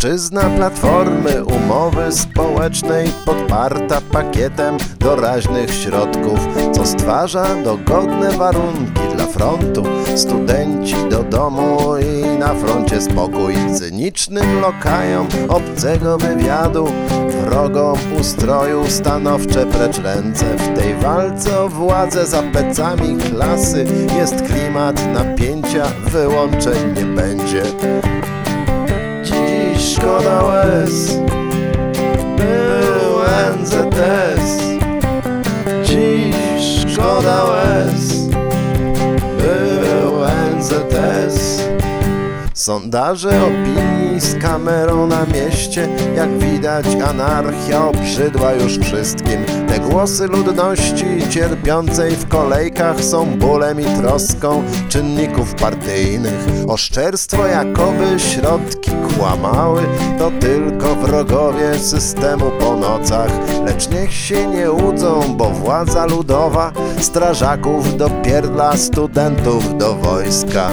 Ojczyzna Platformy, umowy społecznej podparta pakietem doraźnych środków, co stwarza dogodne warunki dla frontu. Studenci do domu i na froncie spokój. Cynicznym lokajom obcego wywiadu, wrogom ustroju stanowcze precz ręce. W tej walce o władzę za plecami klasy jest klimat napięcia, wyłączeń nie będzie. Dziś szkoda łez, był NZS. Dziś szkoda łez, był NZS. Sondaże opinii z kamerą na mieście, jak widać anarchia obrzydła już wszystkim. Te głosy ludności cierpiącej w kolejkach są bólem i troską czynników partyjnych. Oszczerstwo jakoby środki kłamały, to tylko wrogowie systemu po nocach. Lecz niech się nie łudzą, bo władza ludowa strażaków dopierdla studentów do wojska.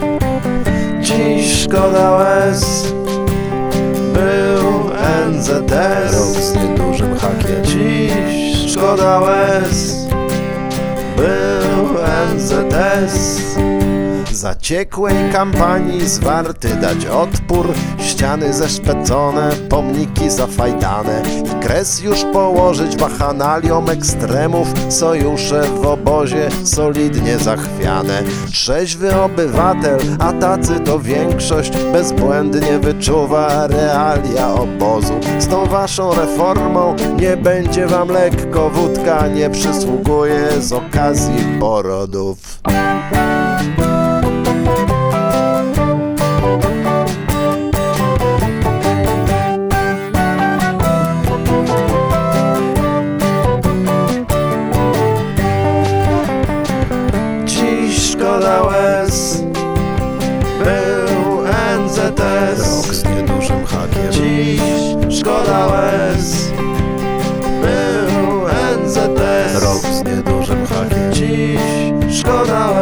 Dziś szkoda łez, był NZS. Rok z niedużym hakiem. Dziś szkoda łez, był NZS. Zaciekłej kampanii zwarty dać odpór, ściany zeszpecone, pomniki zafajdane i kres już położyć bachanaliom ekstremów, sojusze w obozie solidnie zachwiane. Trzeźwy obywatel, a tacy to większość, bezbłędnie wyczuwa realia obozu. Z tą waszą reformą nie będzie wam lekko, wódka nie przysługuje z okazji porodów. Szkoda łez, był NZS. Rok z niedużym hakiem. Dziś szkoda łez, był NZS. Rok z niedużym hakiem. Dziś szkoda łez.